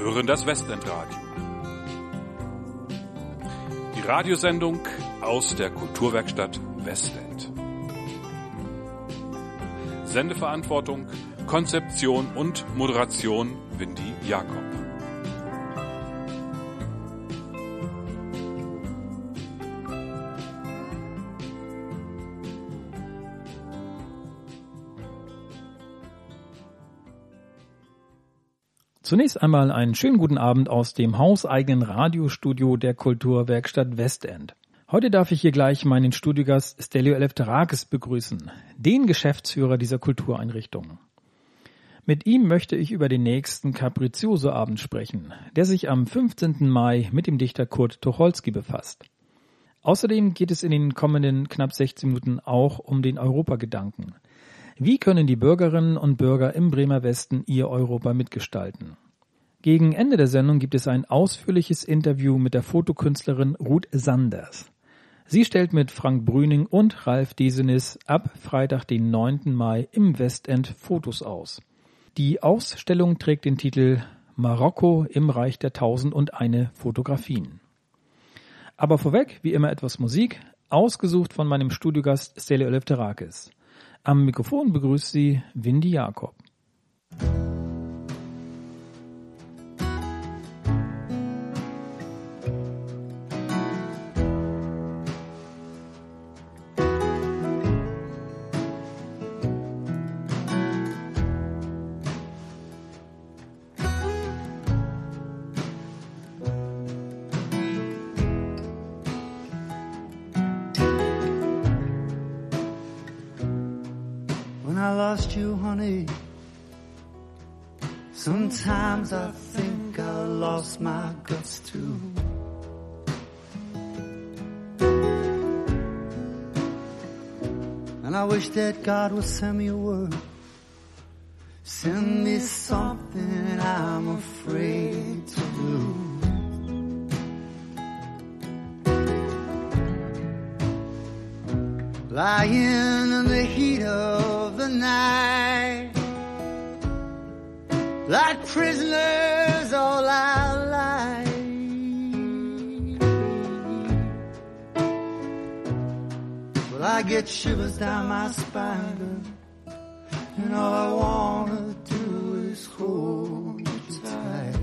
hören das Westendradio. Die Radiosendung aus der Kulturwerkstatt Westend. Sendeverantwortung, Konzeption und Moderation Windy Jakob. Zunächst einmal einen schönen guten Abend aus dem hauseigenen Radiostudio der Kulturwerkstatt Westend. Heute darf ich hier gleich meinen Studiogast Stelios Eleftherakis begrüßen, den Geschäftsführer dieser Kultureinrichtung. Mit ihm möchte ich über den nächsten Capriccioso-Abend sprechen, der sich am 15. Mai mit dem Dichter Kurt Tucholsky befasst. Außerdem geht es in den kommenden knapp 16 Minuten auch um den Europagedanken. Wie können die Bürgerinnen und Bürger im Bremer Westen ihr Europa mitgestalten? Gegen Ende der Sendung gibt es ein ausführliches Interview mit der Fotokünstlerin Ruth Sanders. Sie stellt mit Frank Brüning und Ralf Desenis ab Freitag, den 9. Mai im Westend Fotos aus. Die Ausstellung trägt den Titel Marokko im Reich der 1001 Fotografien. Aber vorweg, wie immer, etwas Musik, ausgesucht von meinem Studiogast Stelios Eleftherakis. Am Mikrofon begrüßt sie Windy Jakob. Sometimes I think I lost my guts too. And I wish that God would send me a word. Send me something I'm afraid to do. Lying in the heat of the night, like prisoners all our lives. Well, I get shivers down my spine, girl, and all I wanna do is hold you tight.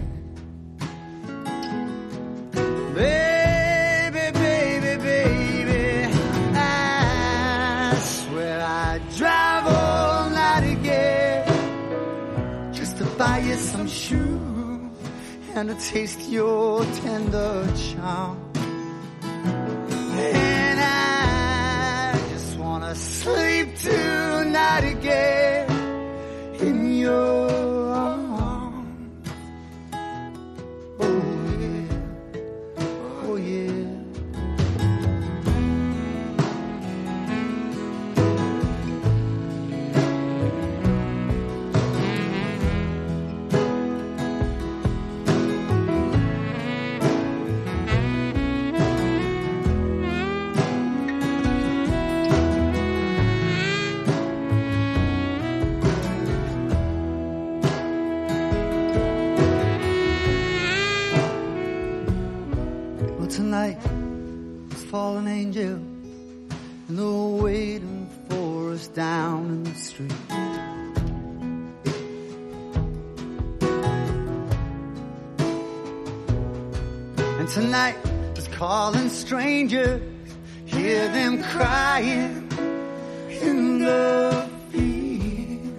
Baby, baby, baby, I swear I'd drive all night again to buy you some shoes and to taste your tender charm. And I just wanna sleep tonight again in your arms. Oh yeah, oh yeah. Tonight, it's fallen angel, and they're waiting for us down in the street. And tonight, it's calling strangers, hear them crying in the field.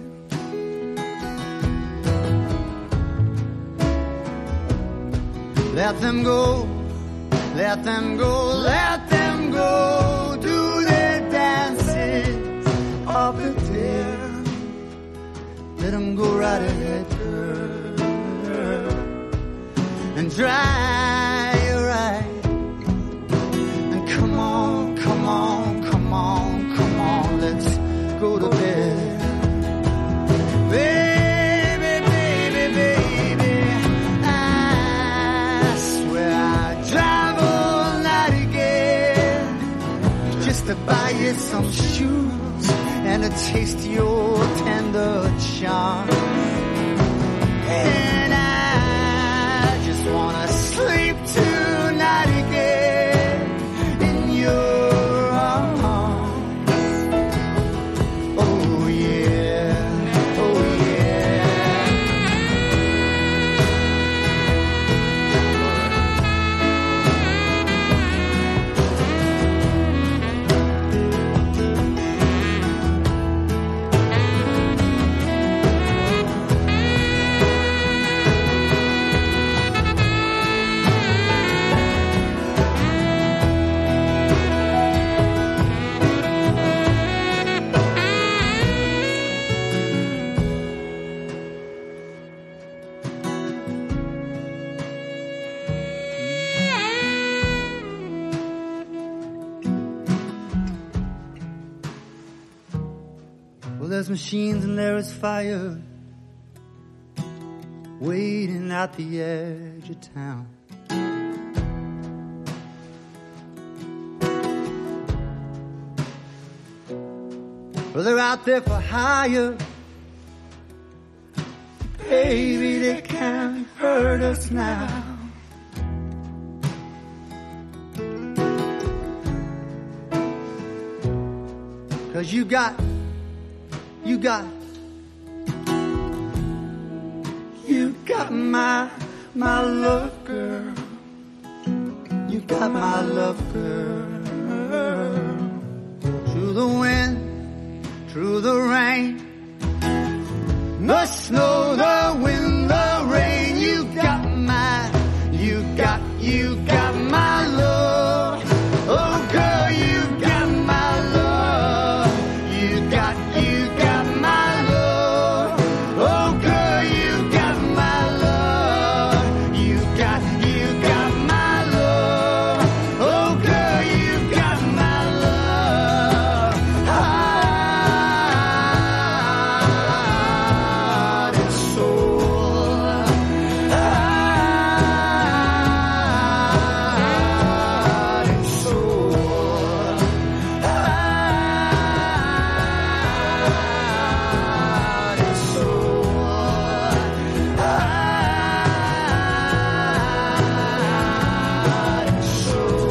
Let them go. Let them go, let them go, do their dances up there. Let them go right ahead, girl, and dry your eyes. And come on, come on, come on, come on, let's go to bed. Baby, baby, baby, I swear I'd drive to buy you some shoes and to taste your tender charm. And I There's machines and there is fire waiting at the edge of town. Well, they're out there for hire. Baby, they can't hurt us now. Cause you got my love, girl. You got my love, girl. Through the wind, through the rain, the snow, the wind, the rain. You got my love. Oh, girl, you got my love. You got my love. Oh, girl, you got my love. You got my love. Oh, girl, you got my love. Heart and soul. Heart and soul. Heart and soul. Heart and soul.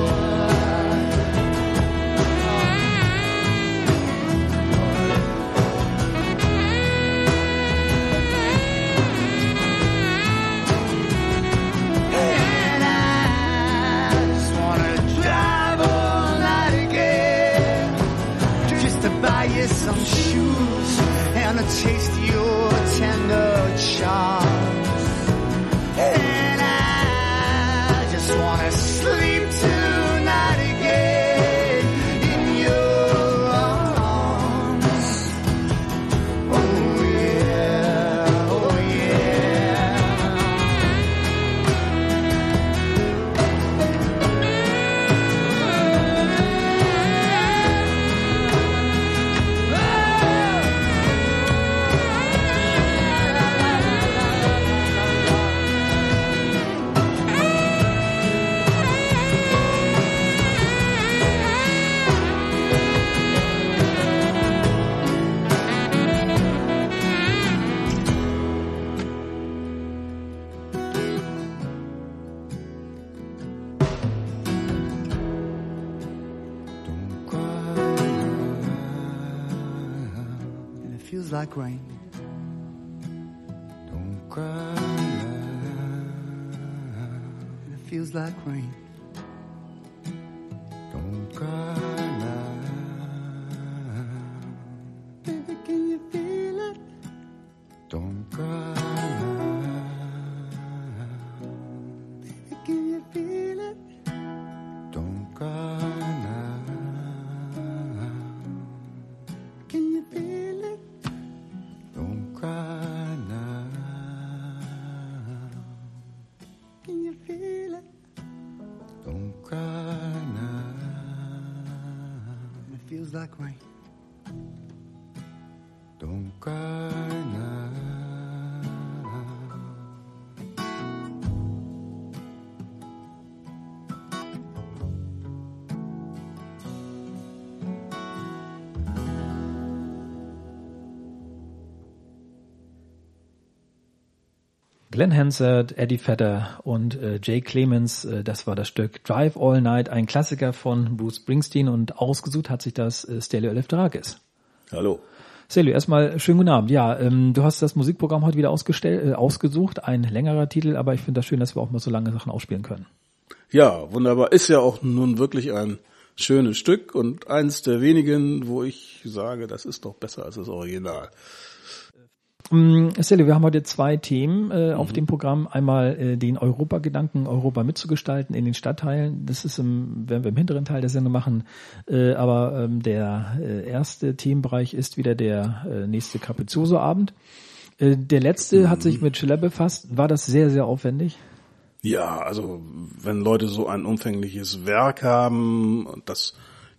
And I just wanna drive all night again, just to buy you some shoes and to taste your tender charms. And I just wanna sleep tonight again in your arms. Oh yeah, oh yeah. Don't cry, and it feels like rain. Don't cry, and it feels like rain. Don't cry now. Baby, can you feel it? Don't cry now. Baby, can you feel it? Don't cry now. Can you feel it? Don't cry now. Can you feel it? Don't cry now. It feels like rain. Don't cry now. Glenn Hansard, Eddie Vedder und Jay Clemens, das war das Stück Drive All Night, ein Klassiker von Bruce Springsteen, und ausgesucht hat sich das Stelio Eleftherakis. Hallo. Stelio, erstmal schönen guten Abend. Ja, du hast das Musikprogramm heute wieder ausgesucht, ein längerer Titel, aber ich finde das schön, dass wir auch mal so lange Sachen ausspielen können. Ja, wunderbar. Ist ja auch nun wirklich ein schönes Stück und eins der wenigen, wo ich sage, das ist doch besser als das Original. Stelio, wir haben heute zwei Themen auf dem Programm. Einmal den Europa-Gedanken, Europa mitzugestalten in den Stadtteilen. Das ist werden wir im hinteren Teil der Sendung machen. Aber der erste Themenbereich ist wieder der nächste Capriccioso-Abend. Der letzte hat sich mit Schiller befasst. War das sehr, sehr aufwendig? Ja, also wenn Leute so ein umfängliches Werk haben, das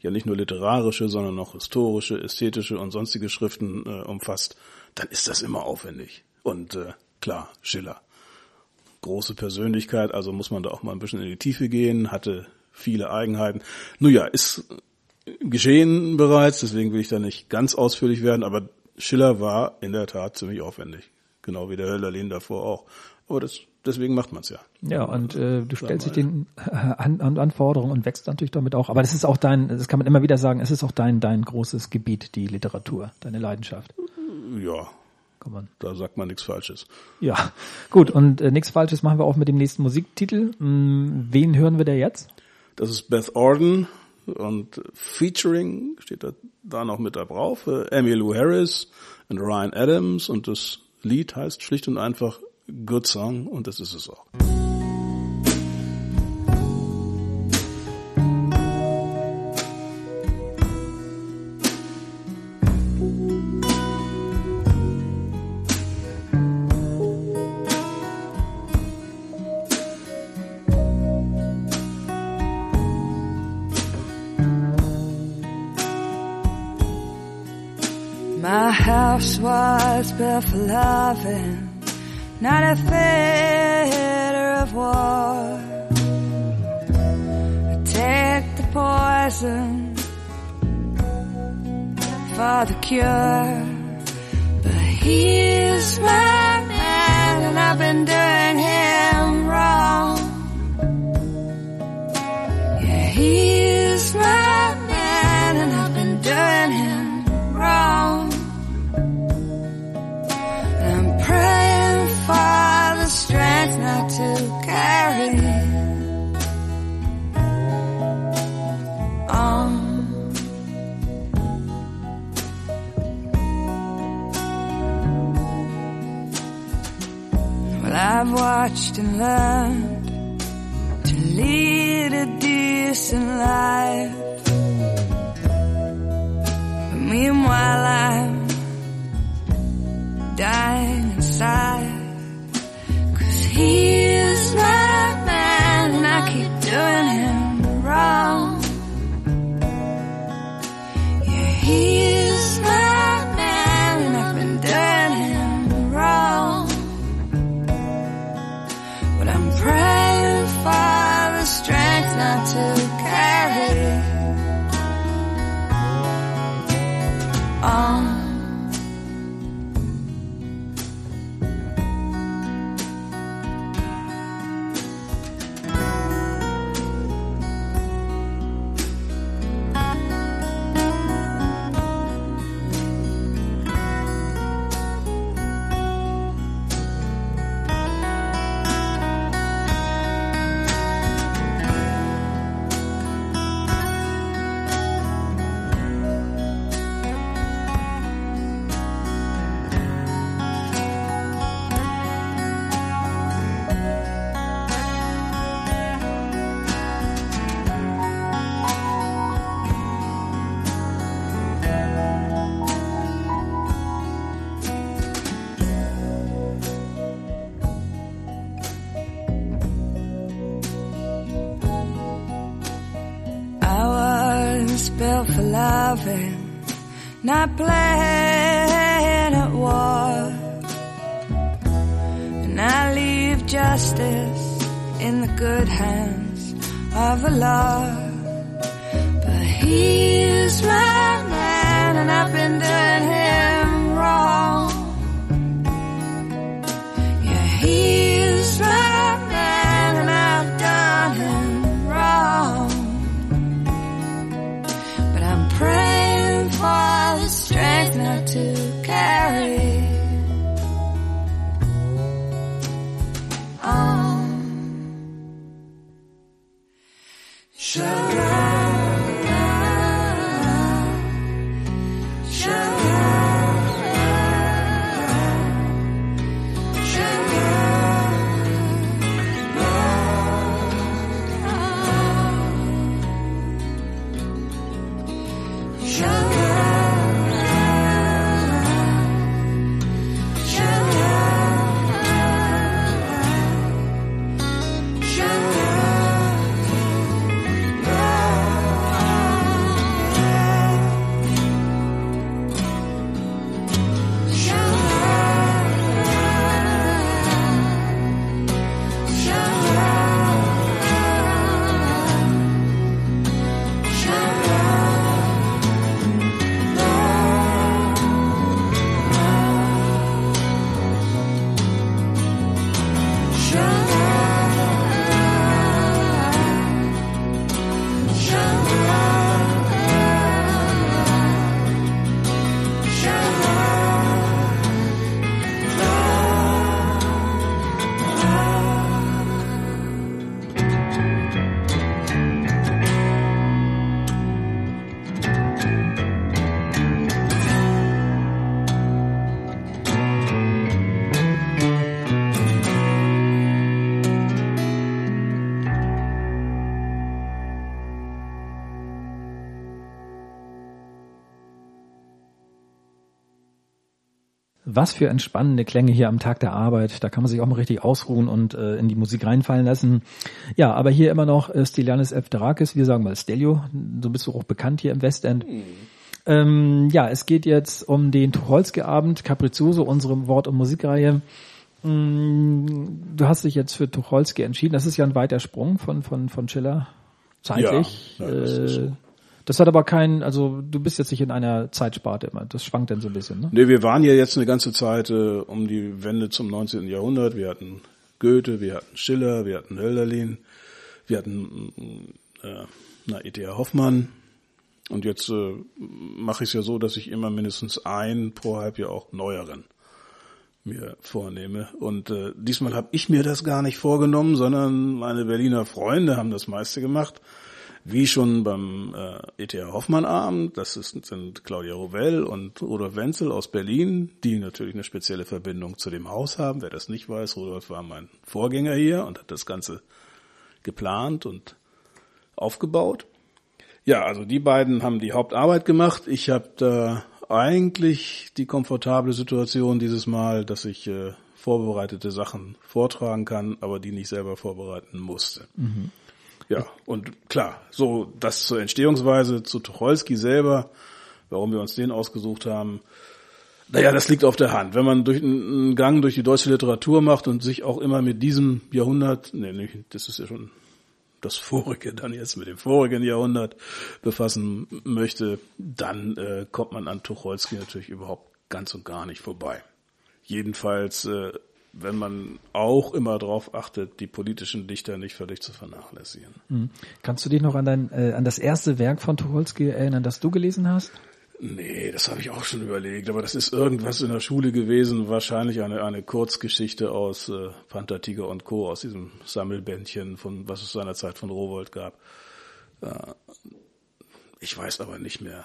ja nicht nur literarische, sondern auch historische, ästhetische und sonstige Schriften umfasst, dann ist das immer aufwendig. Und klar, Schiller, große Persönlichkeit, also muss man da auch mal ein bisschen in die Tiefe gehen, hatte viele Eigenheiten. Nun ja, ist geschehen bereits, deswegen will ich da nicht ganz ausführlich werden, aber Schiller war in der Tat ziemlich aufwendig, genau wie der Hölderlin davor auch. Aber deswegen macht man es ja. Ja, und du stellst dich den Anforderungen und wächst natürlich damit auch. Aber das ist auch das kann man immer wieder sagen, es ist auch dein großes Gebiet, die Literatur, deine Leidenschaft. Ja, da sagt man nichts Falsches. Ja, gut, und nichts Falsches machen wir auch mit dem nächsten Musiktitel. Wen hören wir da jetzt? Das ist Beth Orton und Featuring, steht da noch mit da drauf, Emmylou Harris und Ryan Adams, und das Lied heißt schlicht und einfach Good Song, und das ist es auch. My house was built for loving, not a theater of war. I take the poison for the cure, but he's my man and I've been doing him wrong. Yeah, he's my man and I've been doing him wrong. Praying for the strength not to carry on. Well, I've watched and learned to lead a decent life, but meanwhile I'm dying inside, 'cause he is my man and I keep doing him wrong. Yeah, he is my man and I've been doing him wrong, but I'm praying for the strength not to carry on. Built for loving, not playing at war, and I leave justice in the good hands of the Lord. But he is my man and I've been doing him wrong. Yeah, he is my man and I've done him wrong. Praying for the strength not to carry on. Shalom, shalom. Was für entspannende Klänge hier am Tag der Arbeit. Da kann man sich auch mal richtig ausruhen und in die Musik reinfallen lassen. Ja, aber hier immer noch Stylianis Efterakis. Wir sagen mal Stelio. So bist du auch bekannt hier im Westend. Ja, es geht jetzt um den Tucholsky-Abend, Capriccioso, unsere Wort- und Musikreihe. Du hast dich jetzt für Tucholsky entschieden. Das ist ja ein weiter Sprung von Schiller zeitlich. Ja, das ist so. Das hat aber also du bist jetzt nicht in einer Zeitsparte immer. Das schwankt dann so ein bisschen, ne? Nee, wir waren ja jetzt eine ganze Zeit um die Wende zum 19. Jahrhundert. Wir hatten Goethe, wir hatten Schiller, wir hatten Hölderlin, wir hatten E.T.A. Hoffmann. Und jetzt mache ich es ja so, dass ich immer mindestens einen pro Halbjahr auch neueren mir vornehme. Und diesmal habe ich mir das gar nicht vorgenommen, sondern meine Berliner Freunde haben das meiste gemacht. Wie schon beim E.T.A. Hoffmann-Abend, sind Claudia Rovell und Rudolf Wenzel aus Berlin, die natürlich eine spezielle Verbindung zu dem Haus haben. Wer das nicht weiß, Rudolf war mein Vorgänger hier und hat das Ganze geplant und aufgebaut. Ja, also die beiden haben die Hauptarbeit gemacht. Ich habe da eigentlich die komfortable Situation dieses Mal, dass ich vorbereitete Sachen vortragen kann, aber die nicht selber vorbereiten musste. Mhm. Ja, und klar, so das zur Entstehungsweise zu Tucholsky selber, warum wir uns den ausgesucht haben, naja, das liegt auf der Hand. Wenn man durch einen Gang durch die deutsche Literatur macht und sich auch immer mit diesem Jahrhundert, das ist ja schon das vorige, dann jetzt mit dem vorigen Jahrhundert befassen möchte, dann kommt man an Tucholsky natürlich überhaupt ganz und gar nicht vorbei. Jedenfalls wenn man auch immer darauf achtet, die politischen Dichter nicht völlig zu vernachlässigen. Mhm. Kannst du dich noch an das erste Werk von Tucholsky erinnern, das du gelesen hast? Nee, das habe ich auch schon überlegt, aber das ist irgendwas in der Schule gewesen, wahrscheinlich eine Kurzgeschichte aus Panther, Tiger und Co., aus diesem Sammelbändchen, von was es seinerzeit von Rowohlt gab. Ich weiß aber nicht mehr,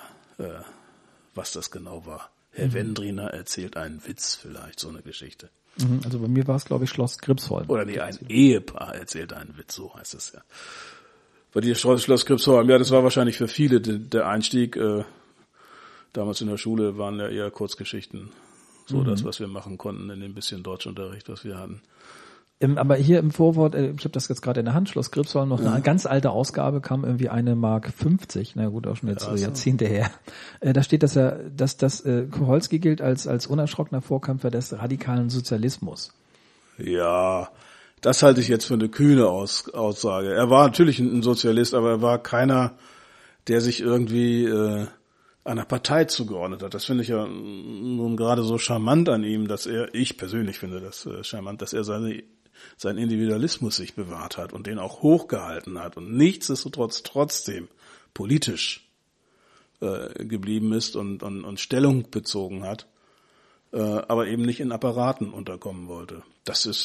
was das genau war. Herr Wendriner erzählt einen Witz, vielleicht so eine Geschichte. Also bei mir war es, glaube ich, Schloss Gripsholm. Oder nee, ein Ehepaar erzählt einen Witz, so heißt es ja. Bei dir Schloss Gripsholm, ja, das war wahrscheinlich für viele der Einstieg. Damals in der Schule waren ja eher Kurzgeschichten, so das, was wir machen konnten in dem bisschen Deutschunterricht, was wir hatten. Aber hier im Vorwort, ich habe das jetzt gerade in der Hand, Schloss Gripsholm, noch eine ganz alte Ausgabe, kam irgendwie 1,50 Mark. Na gut, auch schon jetzt Jahrzehnte her. Da steht, dass Tucholsky gilt als unerschrockener Vorkämpfer des radikalen Sozialismus. Ja, das halte ich jetzt für eine kühne Aussage. Er war natürlich ein Sozialist, aber er war keiner, der sich irgendwie einer Partei zugeordnet hat. Das finde ich ja nun gerade so charmant an ihm, ich persönlich finde das charmant, dass er sein Individualismus sich bewahrt hat und den auch hochgehalten hat und nichtsdestotrotz trotzdem politisch geblieben ist und Stellung bezogen hat, aber eben nicht in Apparaten unterkommen wollte. Das ist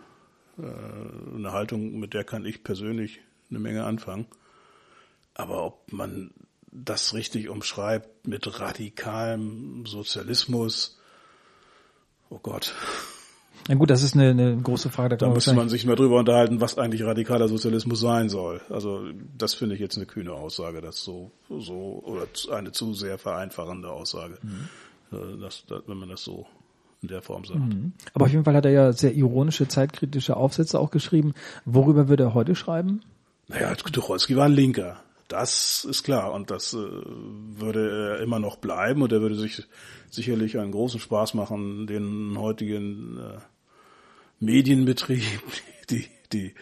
eine Haltung, mit der kann ich persönlich eine Menge anfangen. Aber ob man das richtig umschreibt mit radikalem Sozialismus, oh Gott. Na gut, das ist eine große Frage. Da müsste man sich mal drüber unterhalten, was eigentlich radikaler Sozialismus sein soll. Also das finde ich jetzt eine kühne Aussage, das so oder eine zu sehr vereinfachende Aussage, wenn man das so in der Form sagt. Aber auf jeden Fall hat er ja sehr ironische, zeitkritische Aufsätze auch geschrieben. Worüber würde er heute schreiben? Naja, Tucholsky war ein Linker. Das ist klar und das würde er immer noch bleiben und er würde sich sicherlich einen großen Spaß machen, den heutigen Medienbetrieb, die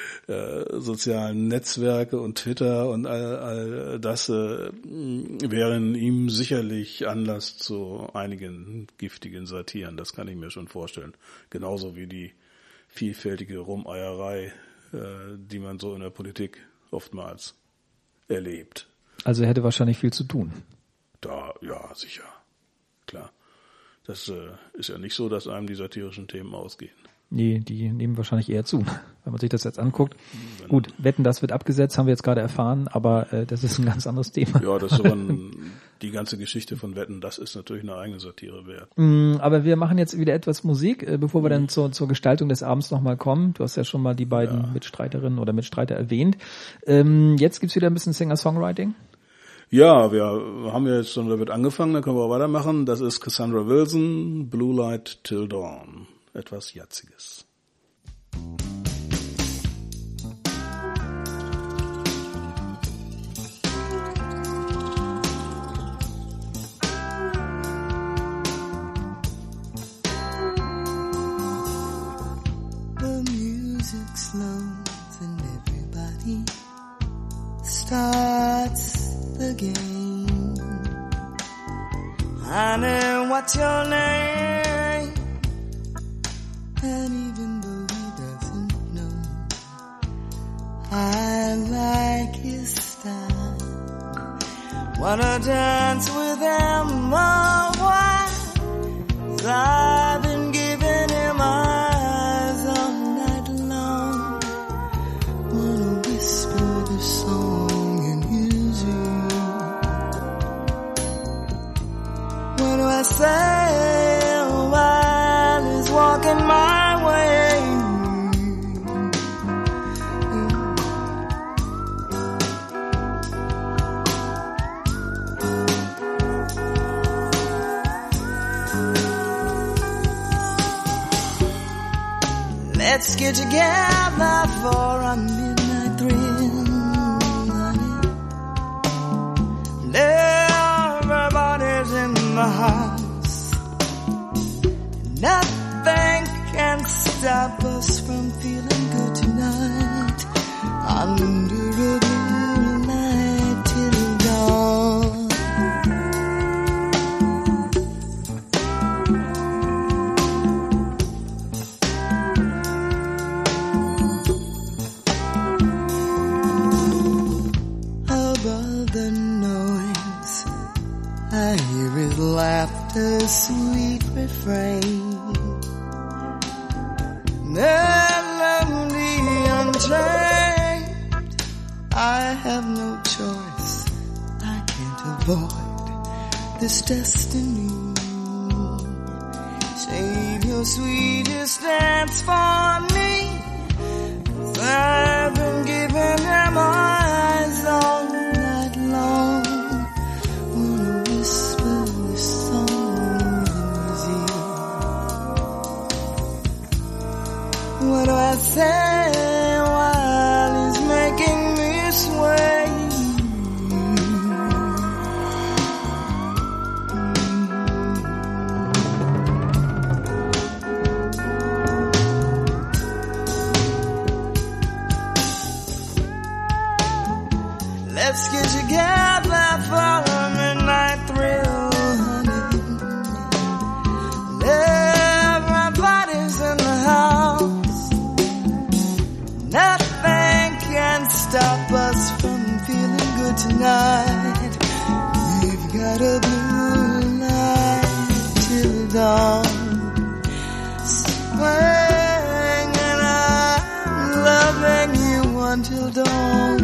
sozialen Netzwerke und Twitter und all das wären ihm sicherlich Anlass zu einigen giftigen Satiren. Das kann ich mir schon vorstellen. Genauso wie die vielfältige Rumeierei, die man so in der Politik oftmals erlebt. Also er hätte wahrscheinlich viel zu tun. Ja, sicher. Klar. Das ist ja nicht so, dass einem die satirischen Themen ausgehen. Nee, die nehmen wahrscheinlich eher zu, wenn man sich das jetzt anguckt. Gut, Wetten, das wird abgesetzt, haben wir jetzt gerade erfahren, aber das ist ein ganz anderes Thema. Ja, das ist aber die ganze Geschichte von Wetten, das ist natürlich eine eigene Satire wert. Aber wir machen jetzt wieder etwas Musik, bevor wir dann zur Gestaltung des Abends nochmal kommen. Du hast ja schon mal die beiden Mitstreiterinnen oder Mitstreiter erwähnt. Jetzt gibt's wieder ein bisschen Singer-Songwriting. Ja, wir haben jetzt schon damit angefangen, dann können wir auch weitermachen. Das ist Cassandra Wilson, Blue Light Till Dawn. Etwas Jatziges. Starts the game. Honey, what's your name? And even though he doesn't know, I like his style. Wanna dance with him a while. I've been giving him eyes all night long. Wanna whisper the song. What do I say while he's walking my way? Let's get together for a midnight thrill, honey. Everybody's in the house. Nothing can stop us from feeling good tonight. Under a blue light till dawn. Above the noise, I hear his laughter, sweet refrain. Melody unchained. I have no choice. I can't avoid this destiny. Save your sweetest dance for me. 'Cause I've been giving him eyes all night long. Wanna whisper this song in his ear. What do I say while he's making me sway? Let's get together for a midnight thrill, honey. Everybody's in the house. Nothing can stop us from feeling good tonight. We've got a blue light till dawn. Swing and I'm loving you until dawn.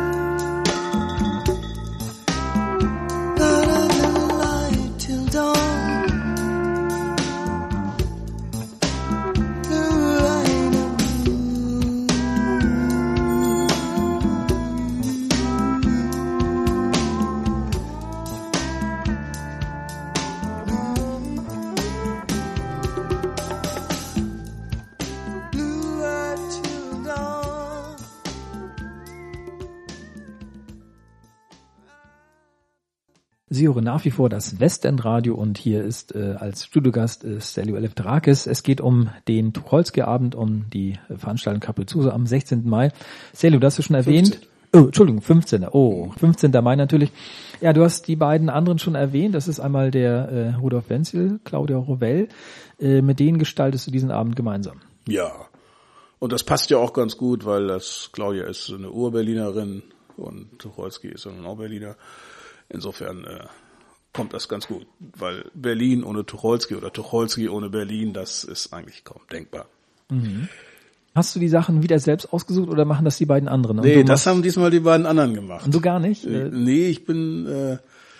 Sie hören nach wie vor das Westendradio und hier ist als Studiogast Stelio Eleftherakis. Es geht um den Tucholsky-Abend, um die Veranstaltung Capricciosa am 16. Mai. Stelio, das hast du schon erwähnt. 15. 15. Mai natürlich. Ja, du hast die beiden anderen schon erwähnt. Das ist einmal der Rudolf Wenzel, Claudia Rovell. Mit denen gestaltest du diesen Abend gemeinsam. Ja, und das passt ja auch ganz gut, weil das Claudia ist eine Ur-Berlinerin und Tucholsky ist dann auch Berliner. Insofern kommt das ganz gut, weil Berlin ohne Tucholsky oder Tucholsky ohne Berlin, das ist eigentlich kaum denkbar. Mhm. Hast du die Sachen wieder selbst ausgesucht oder machen das die beiden anderen? Nee, das haben diesmal die beiden anderen gemacht. Und du gar nicht? Nee, ich bin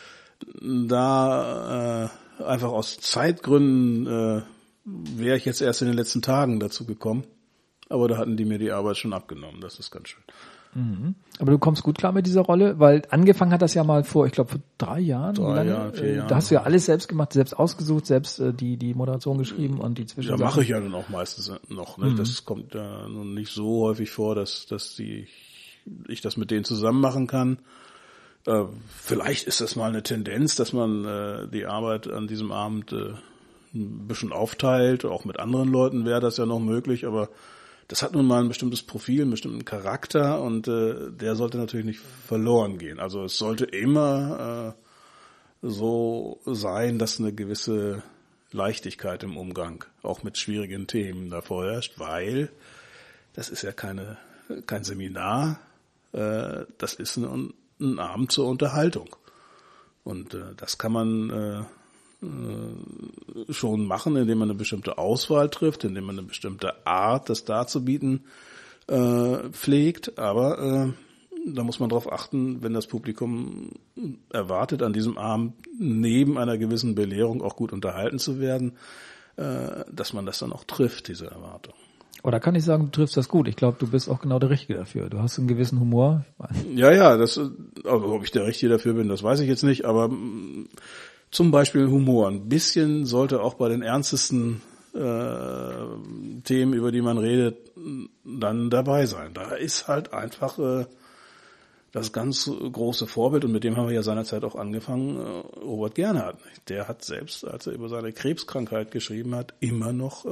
da einfach aus Zeitgründen wäre ich jetzt erst in den letzten Tagen dazu gekommen. Aber da hatten die mir die Arbeit schon abgenommen, das ist ganz schön. Aber du kommst gut klar mit dieser Rolle, weil angefangen hat das ja mal vor 3 Jahren. 3 Jahren, 4 Jahren. Da hast du ja alles selbst gemacht, selbst ausgesucht, selbst die Moderation geschrieben und die Zwischensachen. Ja, mache ich ja dann auch meistens noch. Ne? Das kommt ja nun nicht so häufig vor, dass ich das mit denen zusammen machen kann. Vielleicht ist das mal eine Tendenz, dass man die Arbeit an diesem Abend ein bisschen aufteilt. Auch mit anderen Leuten wäre das ja noch möglich, aber das hat nun mal ein bestimmtes Profil, einen bestimmten Charakter und der sollte natürlich nicht verloren gehen. Also es sollte immer so sein, dass eine gewisse Leichtigkeit im Umgang auch mit schwierigen Themen da vorherrscht, weil das ist ja kein Seminar, das ist ein Abend zur Unterhaltung. Und das kann man schon machen, indem man eine bestimmte Auswahl trifft, indem man eine bestimmte Art, das darzubieten, pflegt. Aber da muss man darauf achten, wenn das Publikum erwartet, an diesem Abend neben einer gewissen Belehrung auch gut unterhalten zu werden, dass man das dann auch trifft, diese Erwartung. Oder kann ich sagen, du triffst das gut? Ich glaube, du bist auch genau der Richtige dafür. Du hast einen gewissen Humor. Ja, also ob ich der Richtige dafür bin, das weiß ich jetzt nicht, aber zum Beispiel Humor. Ein bisschen sollte auch bei den ernstesten Themen, über die man redet, dann dabei sein. Da ist halt einfach das ganz große Vorbild, und mit dem haben wir ja seinerzeit auch angefangen, Robert Gernhardt. Der hat selbst, als er über seine Krebskrankheit geschrieben hat, immer noch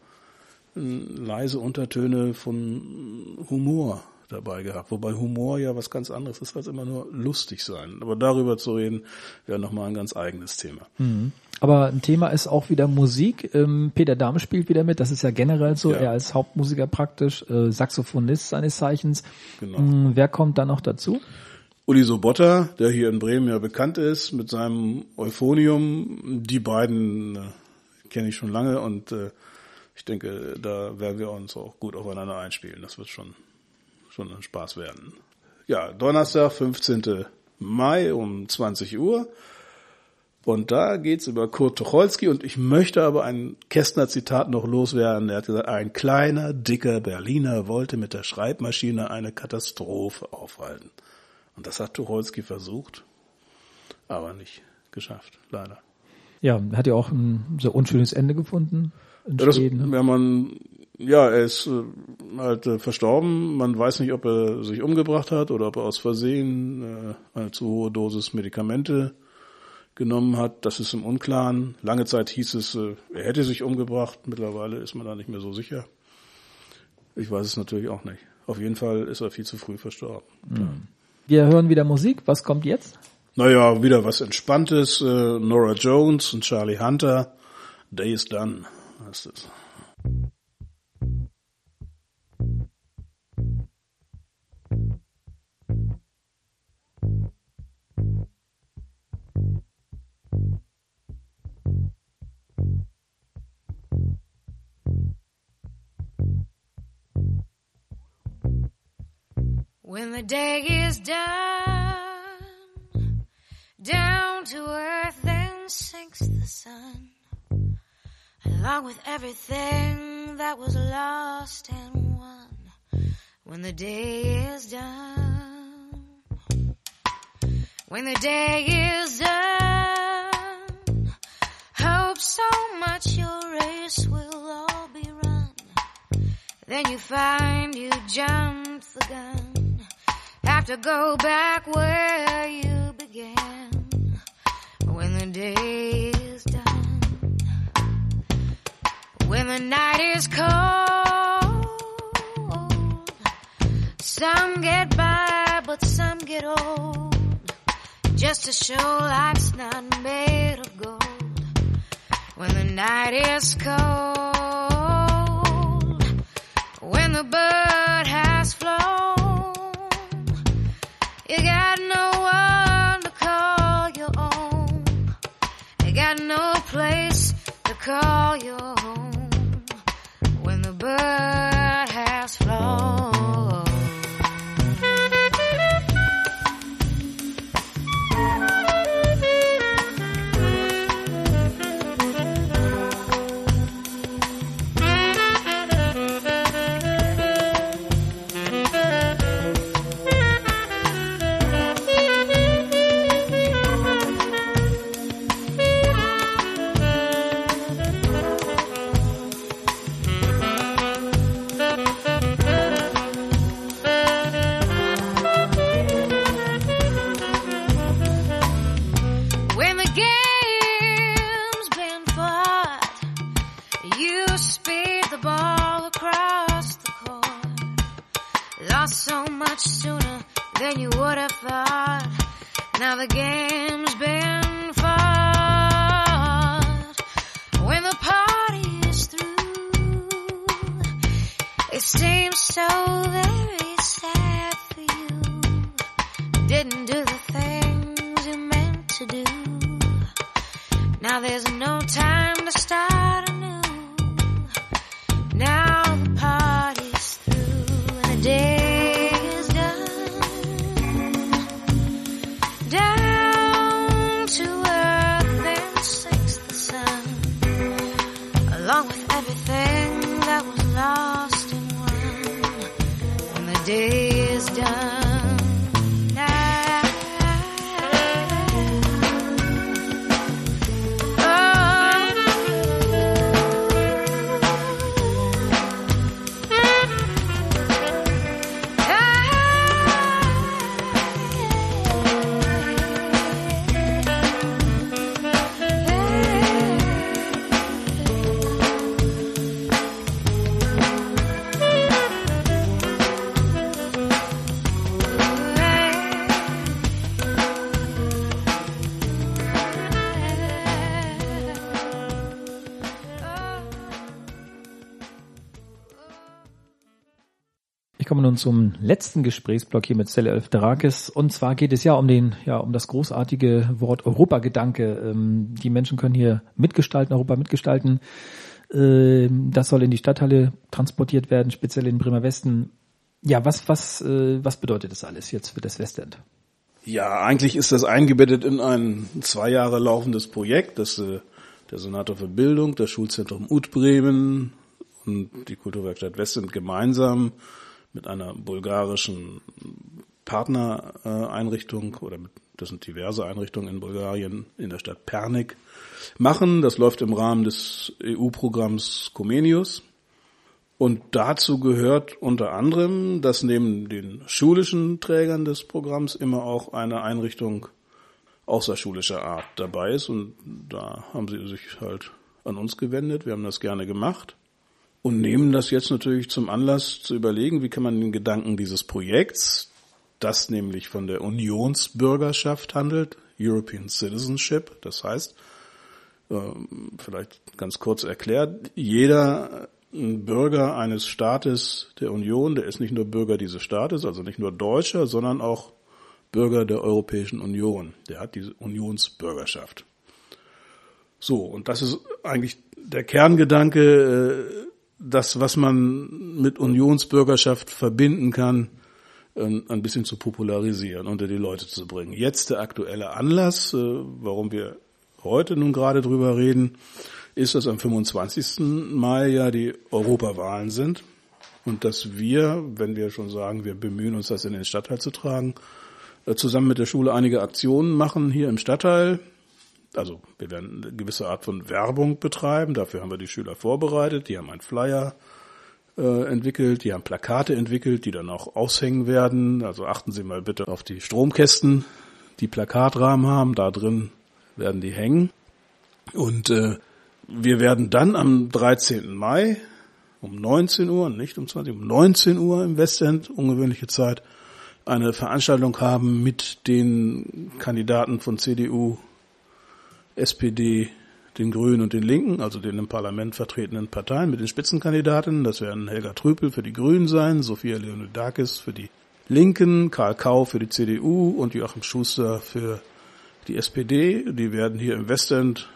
leise Untertöne von Humor dabei gehabt. Wobei Humor ja was ganz anderes ist, als immer nur lustig sein. Aber darüber zu reden, wäre nochmal ein ganz eigenes Thema. Aber ein Thema ist auch wieder Musik. Peter Dahm spielt wieder mit. Das ist ja generell so. Ja. Er als Hauptmusiker praktisch, Saxophonist seines Zeichens. Genau. Wer kommt da noch dazu? Uli Sobotta, der hier in Bremen ja bekannt ist, mit seinem Euphonium. Die beiden kenne ich schon lange und ich denke, da werden wir uns auch gut aufeinander einspielen. Das wird schon ein Spaß werden. Ja, Donnerstag, 15. Mai um 20 Uhr. Und da geht's über Kurt Tucholsky. Und ich möchte aber ein Kästner-Zitat noch loswerden. Er hat gesagt, ein kleiner, dicker Berliner wollte mit der Schreibmaschine eine Katastrophe aufhalten. Und das hat Tucholsky versucht, aber nicht geschafft, leider. Ja, hat ja auch ein sehr unschönes Ende gefunden. Er ist halt verstorben. Man weiß nicht, ob er sich umgebracht hat oder ob er aus Versehen eine zu hohe Dosis Medikamente genommen hat. Das ist im Unklaren. Lange Zeit hieß es, er hätte sich umgebracht. Mittlerweile ist man da nicht mehr so sicher. Ich weiß es natürlich auch nicht. Auf jeden Fall ist er viel zu früh verstorben. Wir hören wieder Musik. Was kommt jetzt? Naja, wieder was Entspanntes. Nora Jones und Charlie Hunter. Day is Done. Was ist das? When the day is done, down to earth then sinks the sun, along with everything that was lost and won. When the day is done, when the day is done, hope so much your race will all be run. Then you find you jumped the gun, have to go back where you began. When the day is done, when the night is cold, some get by but some get old, just to show life's not made of gold. When the night is cold, when the bird has flown, you got no one to call your own, you got no place to call your home. When the bird has flown. lost so much sooner than you would have thought. Now the game's been fought. When the party is through, it seems so very sad for you. Didn't do the things you meant to do. Now there's no time to start anew. Now the party's through and the day is done. Down to earth and sinks the sun, along with everything that was lost and won. When the day is done. Ich komme nun zum letzten Gesprächsblock hier mit Stelios Eleftherakis. Und zwar geht es um das großartige Wort Europagedanke. Die Menschen können hier Europa mitgestalten. Das soll in die Stadthalle transportiert werden, speziell in Bremer Westen. Ja, was bedeutet das alles jetzt für das Westend? Ja, eigentlich ist das eingebettet in ein 2 Jahre laufendes Projekt, das der Senator für Bildung, das Schulzentrum UT Bremen und die Kulturwerkstatt Westend gemeinsam mit einer bulgarischen Partnereinrichtung das sind diverse Einrichtungen in Bulgarien in der Stadt Pernik machen. Das läuft im Rahmen des EU-Programms Comenius. Und dazu gehört unter anderem, dass neben den schulischen Trägern des Programms immer auch eine Einrichtung außerschulischer Art dabei ist. Und da haben sie sich halt an uns gewendet. Wir haben das gerne gemacht. Und nehmen das jetzt natürlich zum Anlass zu überlegen, wie kann man den Gedanken dieses Projekts, das nämlich von der Unionsbürgerschaft handelt, European Citizenship, das heißt, vielleicht ganz kurz erklärt, jeder Bürger eines Staates der Union, der ist nicht nur Bürger dieses Staates, also nicht nur Deutscher, sondern auch Bürger der Europäischen Union. Der hat diese Unionsbürgerschaft. So, und das ist eigentlich der Kerngedanke, das, was man mit Unionsbürgerschaft verbinden kann, ein bisschen zu popularisieren, unter die Leute zu bringen. Jetzt der aktuelle Anlass, warum wir heute nun gerade drüber reden, ist, dass am 25. Mai ja die Europawahlen sind und dass wir, wenn wir schon sagen, wir bemühen uns, das in den Stadtteil zu tragen, zusammen mit der Schule einige Aktionen machen hier im Stadtteil. Also wir werden eine gewisse Art von Werbung betreiben, dafür haben wir die Schüler vorbereitet, die haben einen Flyer entwickelt, die haben Plakate entwickelt, die dann auch aushängen werden. Also achten Sie mal bitte auf die Stromkästen, die Plakatrahmen haben, da drin werden die hängen. Und wir werden dann am 13. Mai um 19 Uhr, nicht um 20 Uhr, um 19 Uhr im Westend, ungewöhnliche Zeit, eine Veranstaltung haben mit den Kandidaten von CDU, SPD, den Grünen und den Linken, also den im Parlament vertretenen Parteien, mit den Spitzenkandidaten. Das werden Helga Trüpel für die Grünen sein, Sophia Leonidakis für die Linken, Karl Kau für die CDU und Joachim Schuster für die SPD. Die werden hier im Westend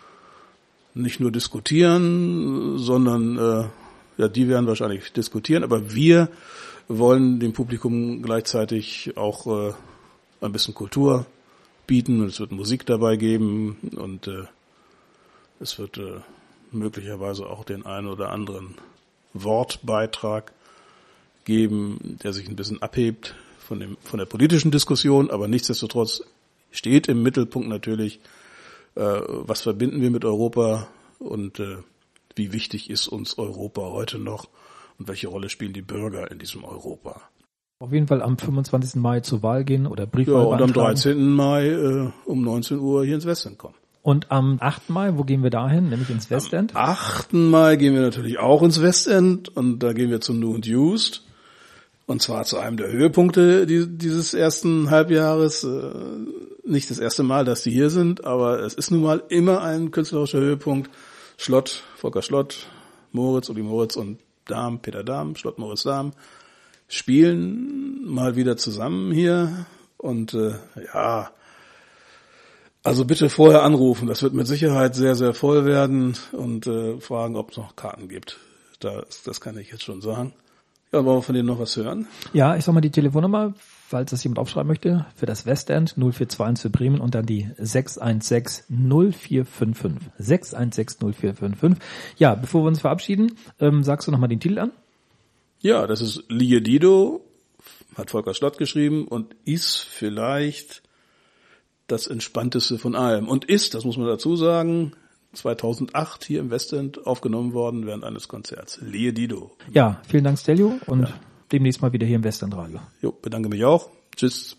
nicht nur diskutieren, sondern die werden wahrscheinlich diskutieren, aber wir wollen dem Publikum gleichzeitig auch ein bisschen Kultur bieten und es wird Musik dabei geben und es wird möglicherweise auch den einen oder anderen Wortbeitrag geben, der sich ein bisschen abhebt von der politischen Diskussion, aber nichtsdestotrotz steht im Mittelpunkt natürlich, was verbinden wir mit Europa und wie wichtig ist uns Europa heute noch und welche Rolle spielen die Bürger in diesem Europa. Auf jeden Fall am 25. Mai zur Wahl gehen oder Briefwahl und am 13. Mai um 19 Uhr hier ins Westend kommen. Und am 8. Mai, wo gehen wir dahin, nämlich ins Westend? Am 8. Mai gehen wir natürlich auch ins Westend und da gehen wir zum New and Used. Und zwar zu einem der Höhepunkte dieses ersten Halbjahres. Nicht das erste Mal, dass die hier sind, aber es ist nun mal immer ein künstlerischer Höhepunkt. Schlott, Volker Schlott, Moritz, Uli Moritz und Dahm, Peter Dahm, Schlott, Moritz, Dahm, spielen mal wieder zusammen hier. Und also bitte vorher anrufen. Das wird mit Sicherheit sehr, sehr voll werden und fragen, ob es noch Karten gibt. Das kann ich jetzt schon sagen. Ja, wollen wir von denen noch was hören? Ja, ich sag mal die Telefonnummer, falls das jemand aufschreiben möchte, für das Westend 0421 für Bremen und dann die 616 0455. 616 0455. Ja, bevor wir uns verabschieden, sagst du nochmal den Titel an? Ja, das ist Liedido, hat Volker Schlott geschrieben und ist vielleicht das Entspannteste von allem. Und ist, das muss man dazu sagen, 2008 hier im Westend aufgenommen worden während eines Konzerts. Liedido. Ja, vielen Dank, Stelio, und demnächst mal wieder hier im Westend Radio. Jo, bedanke mich auch. Tschüss.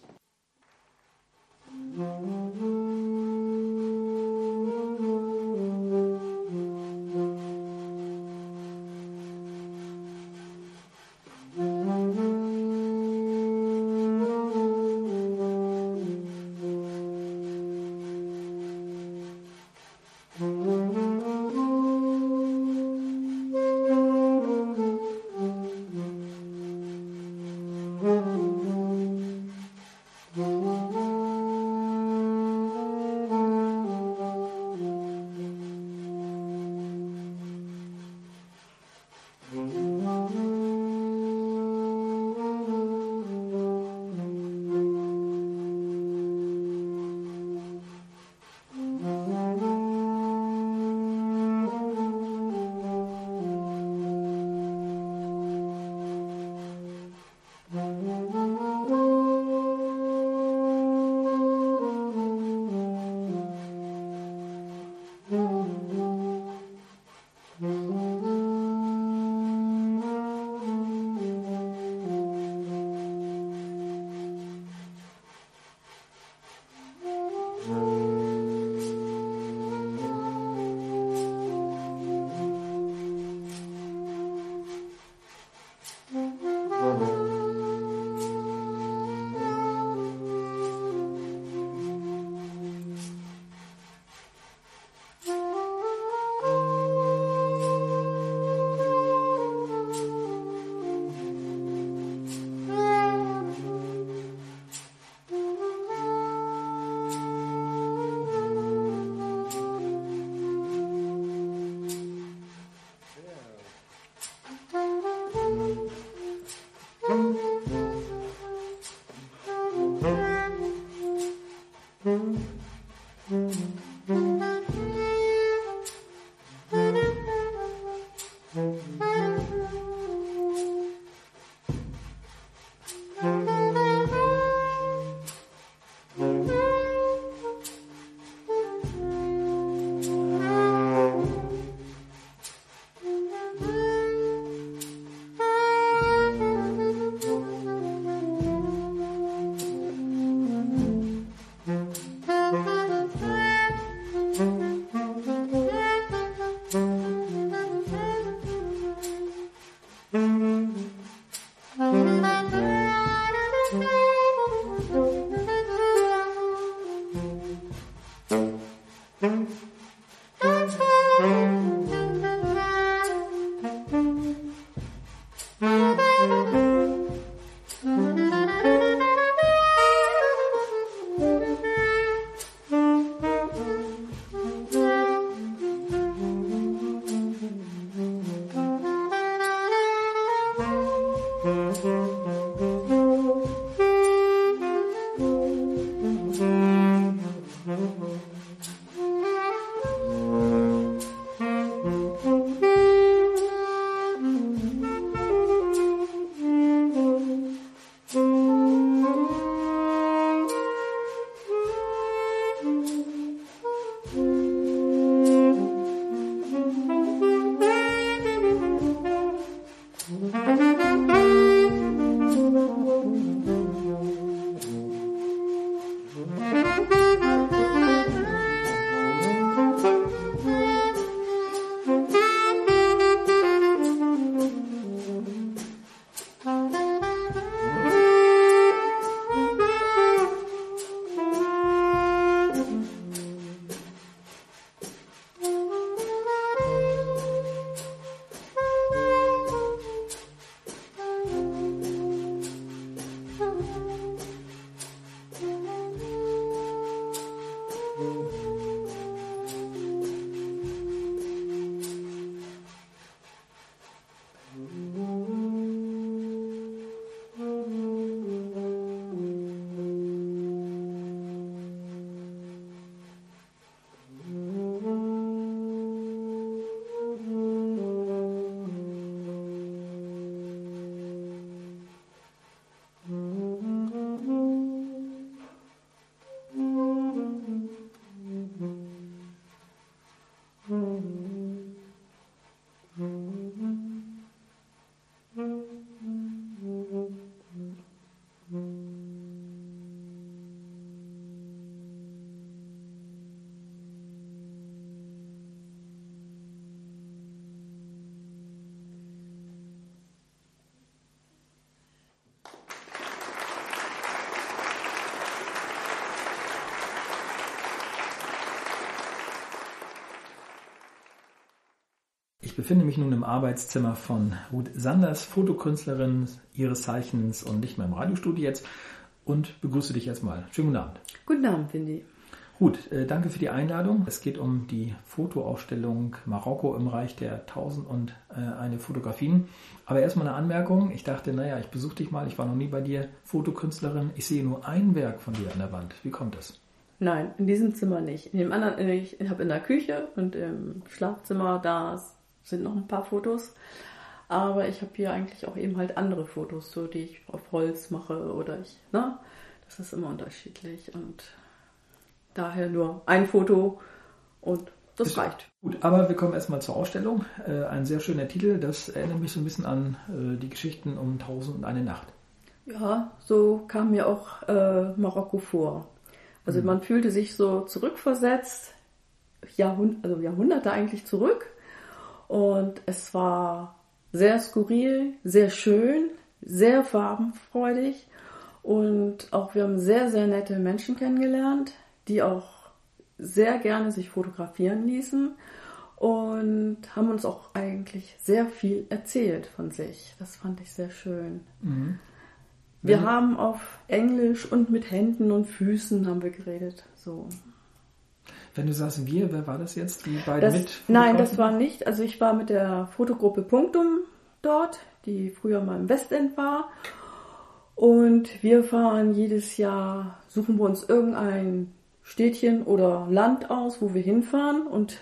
befinde mich nun im Arbeitszimmer von Ruth Sanders, Fotokünstlerin ihres Zeichens und nicht mehr im Radiostudio jetzt, und begrüße dich erstmal. Schönen guten Abend. Guten Abend, Windy. Gut, danke für die Einladung. Es geht um die Fotoausstellung Marokko im Reich der 1001 Fotografien. Aber erstmal eine Anmerkung. Ich dachte, ich besuche dich mal. Ich war noch nie bei dir, Fotokünstlerin. Ich sehe nur ein Werk von dir an der Wand. Wie kommt das? Nein, in diesem Zimmer nicht. In dem anderen, ich habe in der Küche und im Schlafzimmer, da sind noch ein paar Fotos. Aber ich habe hier eigentlich auch eben halt andere Fotos, so die ich auf Holz mache oder das ist immer unterschiedlich und daher nur ein Foto und das reicht. Gut, aber wir kommen erstmal zur Ausstellung. Ein sehr schöner Titel, das erinnert mich so ein bisschen an die Geschichten um 1001 Nacht. Ja, so kam mir auch Marokko vor. Also man fühlte sich so zurückversetzt, Jahrhunderte eigentlich zurück. Und es war sehr skurril, sehr schön, sehr farbenfreudig. Und auch wir haben sehr, sehr nette Menschen kennengelernt, die auch sehr gerne sich fotografieren ließen und haben uns auch eigentlich sehr viel erzählt von sich. Das fand ich sehr schön. Mhm. Wir haben auf Englisch und mit Händen und Füßen haben wir geredet. So. Wenn du sagst wir, wer war das jetzt? Die beiden Nein, das war nicht. Also ich war mit der Fotogruppe Punktum dort, die früher mal im Westend war. Und wir fahren jedes Jahr, suchen wir uns irgendein Städtchen oder Land aus, wo wir hinfahren. Und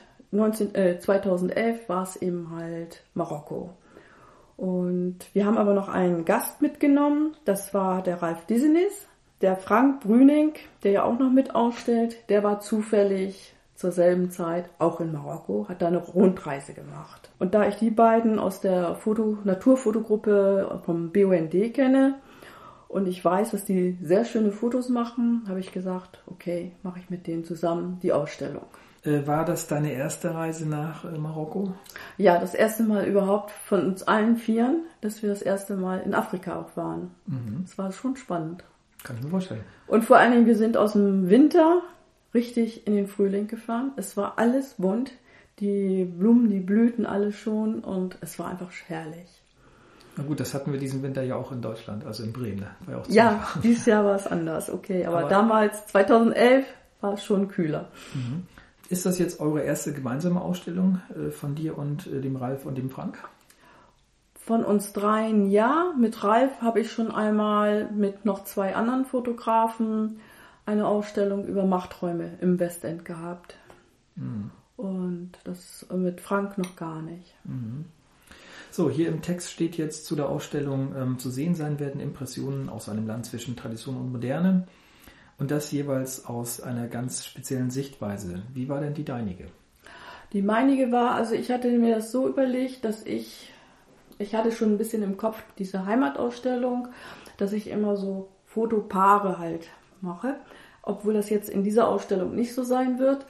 2011 war es eben halt Marokko. Und wir haben aber noch einen Gast mitgenommen, das war der Ralf Dissenis. Der Frank Brüning, der ja auch noch mit ausstellt, der war zufällig zur selben Zeit auch in Marokko, hat da eine Rundreise gemacht. Und da ich die beiden aus der Naturfotogruppe vom BUND kenne und ich weiß, dass die sehr schöne Fotos machen, habe ich gesagt, okay, mache ich mit denen zusammen die Ausstellung. War das deine erste Reise nach Marokko? Ja, das erste Mal überhaupt von uns allen vieren, dass wir das erste Mal in Afrika auch waren. Mhm. Das war schon spannend. Kann ich mir vorstellen. Und vor allen Dingen, wir sind aus dem Winter richtig in den Frühling gefahren. Es war alles bunt. Die Blumen, die blühten alle schon und es war einfach herrlich. Na gut, das hatten wir diesen Winter ja auch in Deutschland, also in Bremen. War ja, auch ja, dieses Jahr war es anders, okay. Aber damals, 2011, war es schon kühler. Mhm. Ist das jetzt eure erste gemeinsame Ausstellung von dir und dem Ralf und dem Frank? Von uns dreien ja. Mit Ralf habe ich schon einmal mit noch 2 anderen Fotografen eine Ausstellung über Machträume im Westend gehabt. Mhm. Und das mit Frank noch gar nicht. Mhm. So, hier im Text steht jetzt zu der Ausstellung, zu sehen sein werden Impressionen aus einem Land zwischen Tradition und Moderne. Und das jeweils aus einer ganz speziellen Sichtweise. Wie war denn die deinige? Die meinige war, also ich hatte mir das so überlegt, dass ich hatte schon ein bisschen im Kopf diese Heimatausstellung, dass ich immer so Fotopaare halt mache, obwohl das jetzt in dieser Ausstellung nicht so sein wird.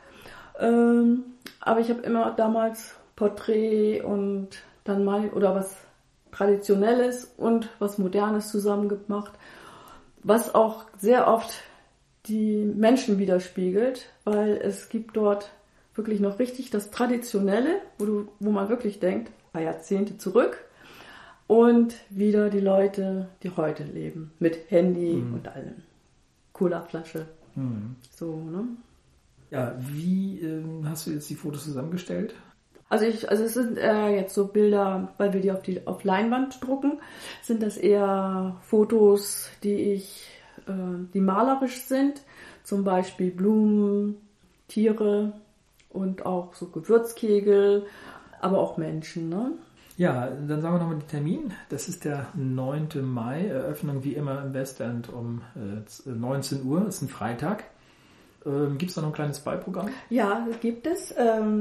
Aber ich habe immer damals Porträt und dann mal oder was Traditionelles und was Modernes zusammen gemacht, was auch sehr oft die Menschen widerspiegelt, weil es gibt dort wirklich noch richtig das Traditionelle, wo man wirklich denkt, paar Jahrzehnte zurück und wieder die Leute, die heute leben, mit Handy und allem. Colaflasche. So, ne? Ja, wie hast du jetzt die Fotos zusammengestellt? Also es sind jetzt so Bilder, weil wir die auf Leinwand drucken, sind das eher Fotos, die malerisch sind, zum Beispiel Blumen, Tiere und auch so Gewürzkegel, aber auch Menschen, ne? Ja, dann sagen wir nochmal den Termin. Das ist der 9. Mai, Eröffnung wie immer im Westend um 19 Uhr, ist ein Freitag. Gibt es da noch ein kleines Beiprogramm? Ja, gibt es.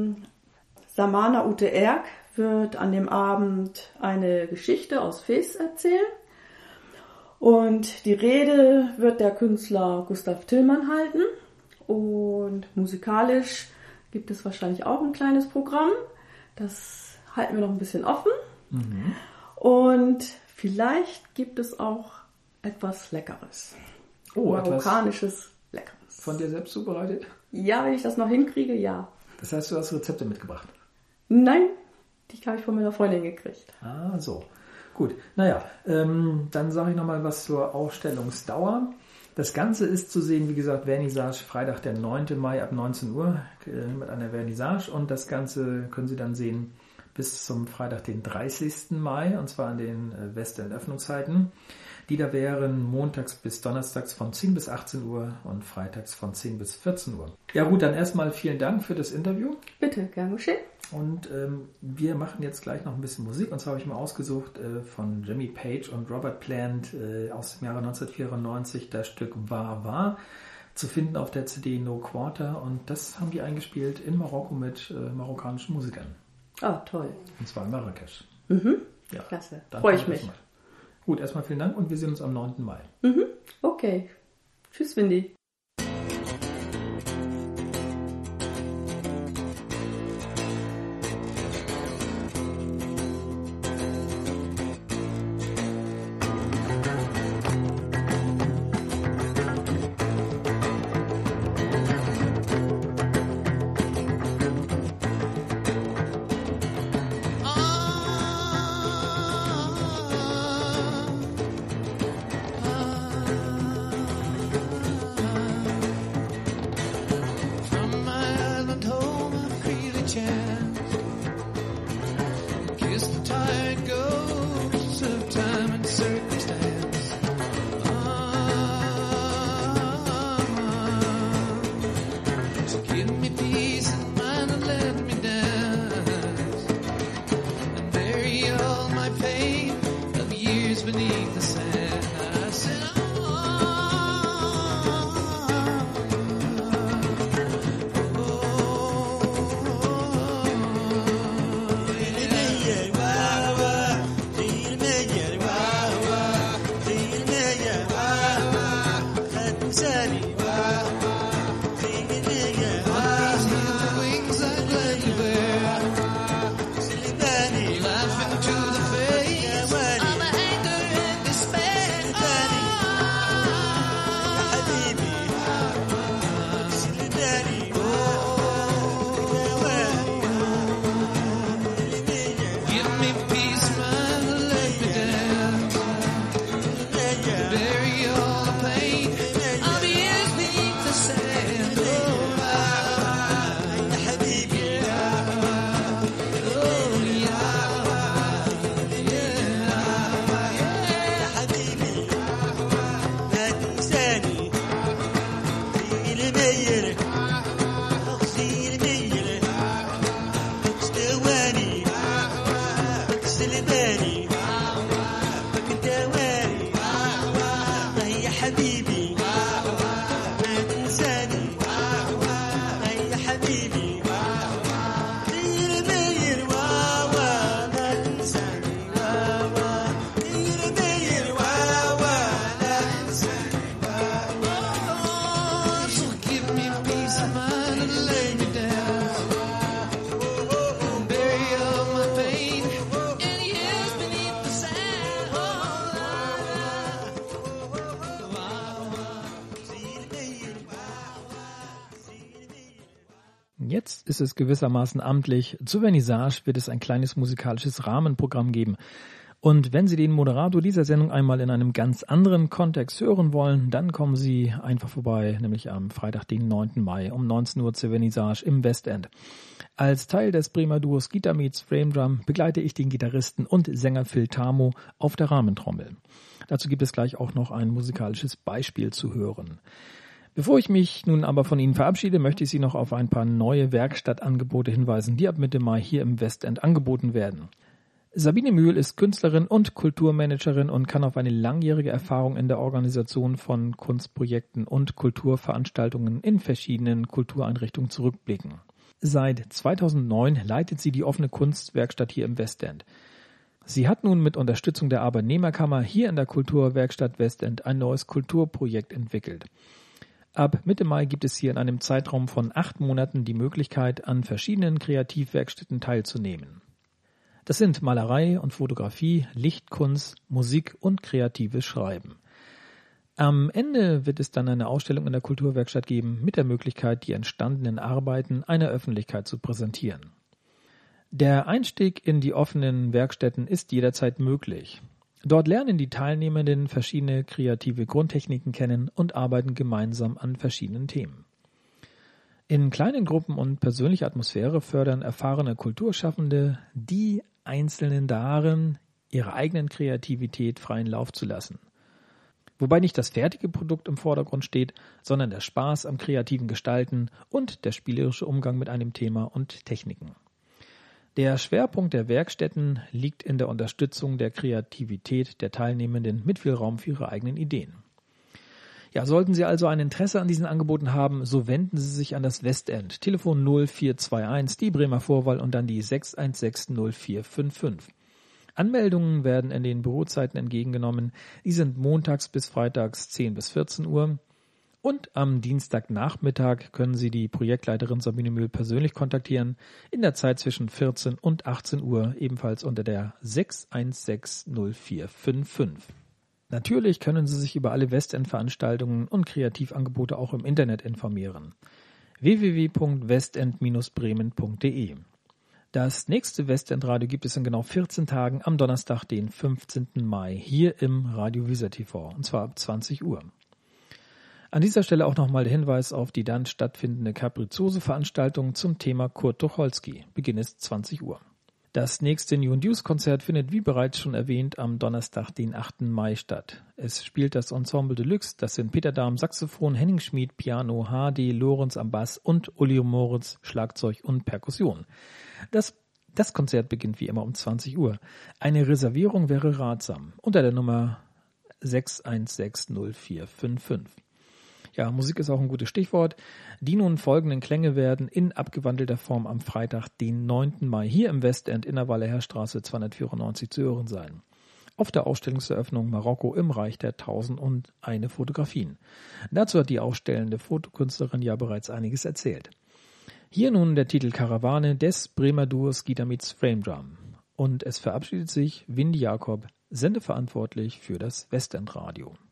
Samana Ute Erk wird an dem Abend eine Geschichte aus Fes erzählen. Und die Rede wird der Künstler Gustav Tillmann halten. Und musikalisch gibt es wahrscheinlich auch ein kleines Programm. Das halten wir noch ein bisschen offen. Mhm. Und vielleicht gibt es auch etwas Leckeres. Oh, marokkanisches Leckeres. Von dir selbst zubereitet? Ja, wenn ich das noch hinkriege, ja. Das heißt, du hast Rezepte mitgebracht? Nein, Die habe ich von meiner Freundin gekriegt. Ah, so. Gut. Naja, dann sage ich nochmal was zur Ausstellungsdauer. Das Ganze ist zu sehen, wie gesagt, Vernissage Freitag, der 9. Mai ab 19 Uhr mit einer Vernissage. Und das Ganze können Sie dann sehen bis zum Freitag, den 30. Mai, und zwar an den Westend-Öffnungszeiten. Die da wären montags bis donnerstags von 10 bis 18 Uhr und freitags von 10 bis 14 Uhr. Ja gut, dann erstmal vielen Dank für das Interview. Bitte, gern geschehen. Und wir machen jetzt gleich noch ein bisschen Musik. Und zwar habe ich mal ausgesucht von Jimmy Page und Robert Plant aus dem Jahre 1994 das Stück War War, zu finden auf der CD No Quarter. Und das haben die eingespielt in Marokko mit marokkanischen Musikern. Ah, toll. Und zwar in Marrakesch. Ja, Klasse. dann Freue ich mich. Gut, erstmal vielen Dank und wir sehen uns am 9. Mai. Okay. Tschüss, Windy. Jetzt ist es gewissermaßen amtlich. Zur Vernissage wird es ein kleines musikalisches Rahmenprogramm geben. Und wenn Sie den Moderator dieser Sendung einmal in einem ganz anderen Kontext hören wollen, dann kommen Sie einfach vorbei, nämlich am Freitag, den 9. Mai um 19 Uhr zur Vernissage im Westend. Als Teil des Bremer Duos Guitar Meets Frame Drum begleite ich den Gitarristen und Sänger Phil Tamo auf der Rahmentrommel. Dazu gibt es gleich auch noch ein musikalisches Beispiel zu hören. Bevor ich mich nun aber von Ihnen verabschiede, möchte ich Sie noch auf ein paar neue Werkstattangebote hinweisen, die ab Mitte Mai hier im Westend angeboten werden. Sabine Mühl ist Künstlerin und Kulturmanagerin und kann auf eine langjährige Erfahrung in der Organisation von Kunstprojekten und Kulturveranstaltungen in verschiedenen Kultureinrichtungen zurückblicken. Seit 2009 leitet sie die offene Kunstwerkstatt hier im Westend. Sie hat nun mit Unterstützung der Arbeitnehmerkammer hier in der Kulturwerkstatt Westend ein neues Kulturprojekt entwickelt. Ab Mitte Mai gibt es hier in einem Zeitraum von 8 Monaten die Möglichkeit, an verschiedenen Kreativwerkstätten teilzunehmen. Das sind Malerei und Fotografie, Lichtkunst, Musik und kreatives Schreiben. Am Ende wird es dann eine Ausstellung in der Kulturwerkstatt geben, mit der Möglichkeit, die entstandenen Arbeiten einer Öffentlichkeit zu präsentieren. Der Einstieg in die offenen Werkstätten ist jederzeit möglich. Dort lernen die Teilnehmenden verschiedene kreative Grundtechniken kennen und arbeiten gemeinsam an verschiedenen Themen. In kleinen Gruppen und persönlicher Atmosphäre fördern erfahrene Kulturschaffende die Einzelnen darin, ihrer eigenen Kreativität freien Lauf zu lassen. Wobei nicht das fertige Produkt im Vordergrund steht, sondern der Spaß am kreativen Gestalten und der spielerische Umgang mit einem Thema und Techniken. Der Schwerpunkt der Werkstätten liegt in der Unterstützung der Kreativität der Teilnehmenden mit viel Raum für ihre eigenen Ideen. Ja, sollten Sie also ein Interesse an diesen Angeboten haben, so wenden Sie sich an das Westend. Telefon 0421, die Bremer Vorwahl und dann die 6160455. Anmeldungen werden in den Bürozeiten entgegengenommen. Die sind montags bis freitags 10 bis 14 Uhr. Und am Dienstagnachmittag können Sie die Projektleiterin Sabine Mühl persönlich kontaktieren, in der Zeit zwischen 14 und 18 Uhr, ebenfalls unter der 6160455. Natürlich können Sie sich über alle Westend-Veranstaltungen und Kreativangebote auch im Internet informieren. www.westend-bremen.de. Das nächste Westend-Radio gibt es in genau 14 Tagen am Donnerstag, den 15. Mai, hier im Radio Visa TV, und zwar ab 20 Uhr. An dieser Stelle auch nochmal der Hinweis auf die dann stattfindende Capriziose-Veranstaltung zum Thema Kurt Tucholsky. Beginn ist 20 Uhr. Das nächste New News Konzert findet, wie bereits schon erwähnt, am Donnerstag, den 8. Mai statt. Es spielt das Ensemble Deluxe, das sind Peter Dahm Saxophon, Henning Schmid Piano, HD Lorenz am Bass und Uli Moritz Schlagzeug und Perkussion. Das Konzert beginnt wie immer um 20 Uhr. Eine Reservierung wäre ratsam unter der Nummer 6160455. Ja, Musik ist auch ein gutes Stichwort. Die nun folgenden Klänge werden in abgewandelter Form am Freitag, den 9. Mai, hier im Westend in der Wallerherstraße 294 zu hören sein. Auf der Ausstellungseröffnung Marokko im Reich der 1001 Fotografien. Dazu hat die ausstellende Fotokünstlerin ja bereits einiges erzählt. Hier nun der Titel Karawane des Bremer Duos Guitar meets Frame Drum. Und es verabschiedet sich Windy Jakob, sendeverantwortlich für das Westend Radio.